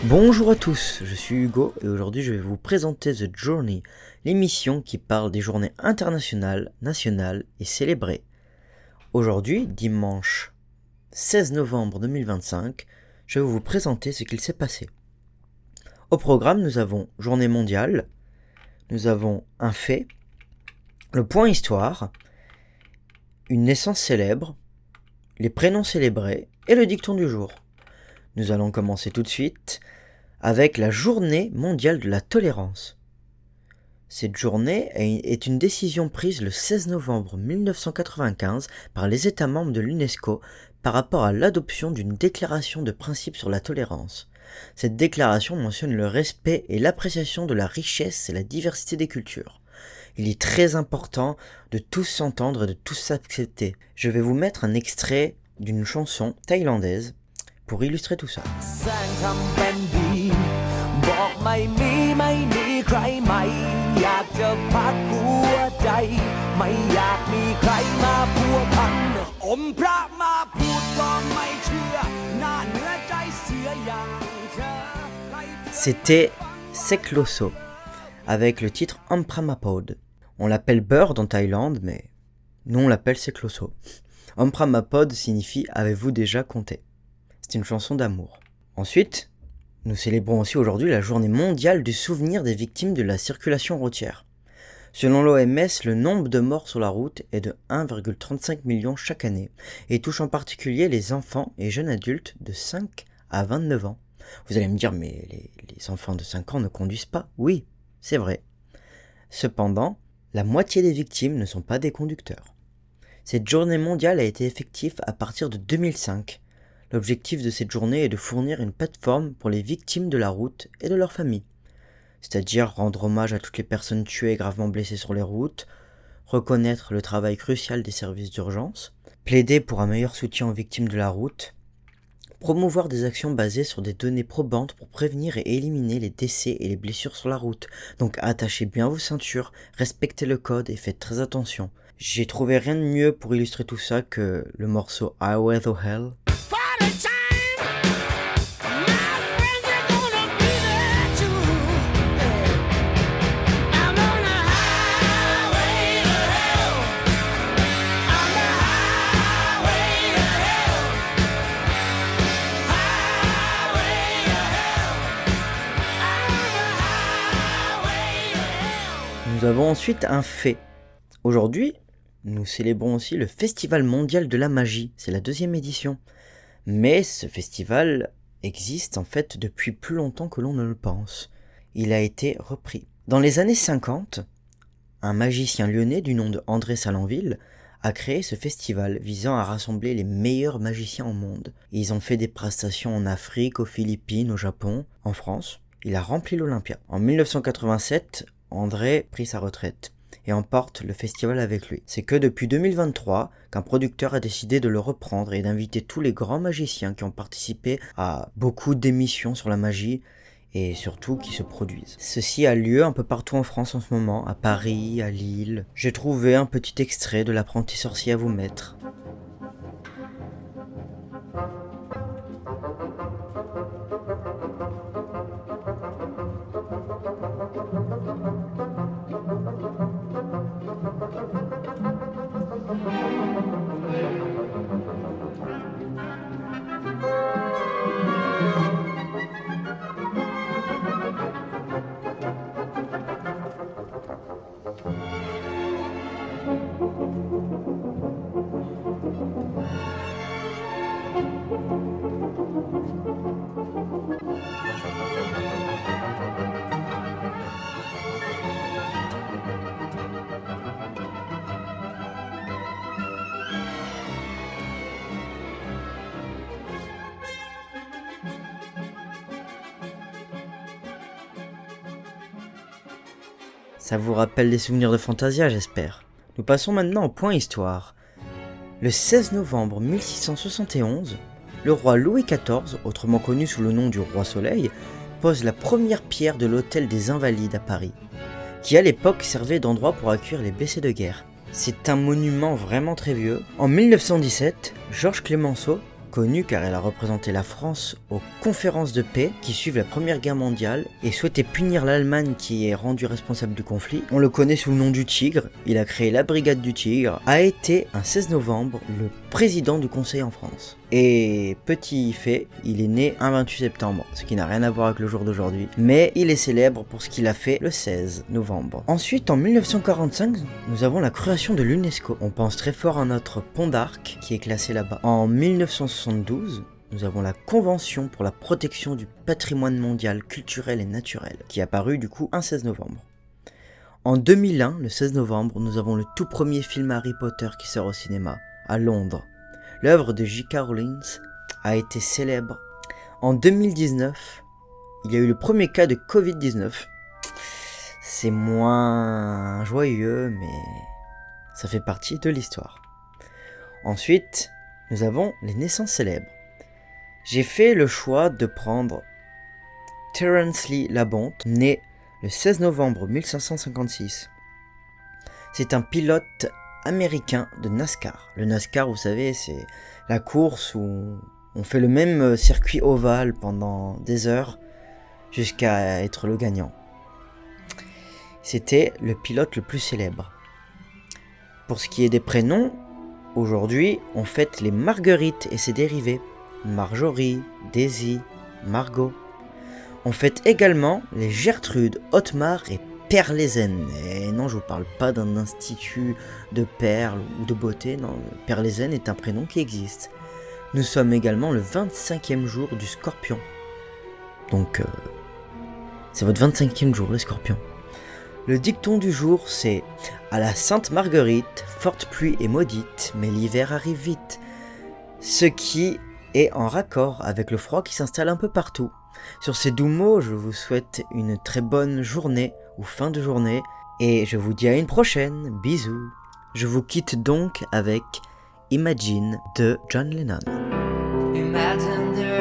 Bonjour à tous, je suis Hugo et aujourd'hui je vais vous présenter The Journey, l'émission qui parle des journées internationales, nationales et célébrées. Aujourd'hui, dimanche 16 novembre 2025, je vais vous présenter ce qu'il s'est passé. Au programme, nous avons Journée mondiale, nous avons un fait, le point histoire, une naissance célèbre, les prénoms célébrés et le dicton du jour. Nous allons commencer tout de suite avec la Journée mondiale de la tolérance. Cette journée est une décision prise le 16 novembre 1995 par les États membres de l'UNESCO par rapport à l'adoption d'une déclaration de principe sur la tolérance. Cette déclaration mentionne le respect et l'appréciation de la richesse et la diversité des cultures. Il est très important de tous s'entendre et de tous s'accepter. Je vais vous mettre un extrait d'une chanson thaïlandaise pour illustrer tout ça. C'était Sekloso, avec le titre Ampramapod. On l'appelle Bird en Thaïlande, mais nous on l'appelle Sekloso. Ampramapod signifie « Avez-vous déjà compté ?» C'est une chanson d'amour. Ensuite, nous célébrons aussi aujourd'hui la journée mondiale du souvenir des victimes de la circulation routière. Selon l'OMS, le nombre de morts sur la route est de 1,35 million chaque année et touche en particulier les enfants et jeunes adultes de 5 à 29 ans. Vous allez me dire, mais les enfants de 5 ans ne conduisent pas. Oui, c'est vrai. Cependant, la moitié des victimes ne sont pas des conducteurs. Cette journée mondiale a été effective à partir de 2005. L'objectif de cette journée est de fournir une plateforme pour les victimes de la route et de leurs familles. C'est-à-dire rendre hommage à toutes les personnes tuées et gravement blessées sur les routes, reconnaître le travail crucial des services d'urgence, plaider pour un meilleur soutien aux victimes de la route, promouvoir des actions basées sur des données probantes pour prévenir et éliminer les décès et les blessures sur la route. Donc attachez bien vos ceintures, respectez le code et faites très attention. J'ai trouvé rien de mieux pour illustrer tout ça que le morceau Highway to Hell. Nous avons ensuite un fait. Aujourd'hui, nous célébrons aussi le Festival mondial de la magie, c'est la 2e édition. Mais ce festival existe en fait depuis plus longtemps que l'on ne le pense. Il a été repris. Dans les années 50, un magicien lyonnais du nom de André Salanville a créé ce festival visant à rassembler les meilleurs magiciens au monde. Ils ont fait des prestations en Afrique, aux Philippines, au Japon, en France. Il a rempli l'Olympia. En 1987, André prit sa retraite et emporte le festival avec lui. C'est que depuis 2023 qu'un producteur a décidé de le reprendre et d'inviter tous les grands magiciens qui ont participé à beaucoup d'émissions sur la magie et surtout qui se produisent. Ceci a lieu un peu partout en France en ce moment, à Paris, à Lille. J'ai trouvé un petit extrait de l'apprenti sorcier à vous mettre. Ça vous rappelle des souvenirs de Fantasia, j'espère. Nous passons maintenant au point histoire. Le 16 novembre 1671, le roi Louis XIV, autrement connu sous le nom du roi Soleil, pose la première pierre de l'hôtel des Invalides à Paris, qui à l'époque servait d'endroit pour accueillir les blessés de guerre. C'est un monument vraiment très vieux. En 1917, Georges Clemenceau connue car elle a représenté la France aux conférences de paix qui suivent la Première Guerre mondiale et souhaitait punir l'Allemagne qui est rendue responsable du conflit. On le connaît sous le nom du Tigre, il a créé la Brigade du Tigre, a été un 16 novembre le président du Conseil en France. Et petit fait, il est né un 28 septembre, ce qui n'a rien à voir avec le jour d'aujourd'hui, mais il est célèbre pour ce qu'il a fait le 16 novembre. Ensuite, en 1945, nous avons la création de l'UNESCO. On pense très fort à notre pont d'Arc qui est classé là-bas. En 1972, nous avons la Convention pour la protection du patrimoine mondial culturel et naturel, qui est apparue du coup un 16 novembre. En 2001, le 16 novembre, nous avons le tout premier film Harry Potter qui sort au cinéma, à Londres. L'œuvre de J.K. Rowling a été célèbre. En 2019, il y a eu le premier cas de Covid-19. C'est moins joyeux, mais ça fait partie de l'histoire. Ensuite, nous avons les naissances célèbres. J'ai fait le choix de prendre Terence Lee Labonte, né le 16 novembre 1556. C'est un pilote américain de NASCAR. Le NASCAR, vous savez, c'est la course où on fait le même circuit ovale pendant des heures jusqu'à être le gagnant. C'était le pilote le plus célèbre. Pour ce qui est des prénoms, aujourd'hui, on fête les Marguerite et ses dérivés. Marjorie, Daisy, Margot. On fête également les Gertrude, Otmar et Perlézen. Et non, je vous parle pas d'un institut de perles ou de beauté, non, Perlézen est un prénom qui existe. Nous sommes également le 25e jour du Scorpion. Donc, c'est votre 25e jour, les Scorpions. Le dicton du jour, c'est « À la Sainte Marguerite, forte pluie et maudite, mais l'hiver arrive vite ». Ce qui est en raccord avec le froid qui s'installe un peu partout. Sur ces doux mots, je vous souhaite une très bonne journée ou fin de journée et je vous dis à une prochaine. Bisous. Je vous quitte donc avec Imagine de John Lennon. Imagine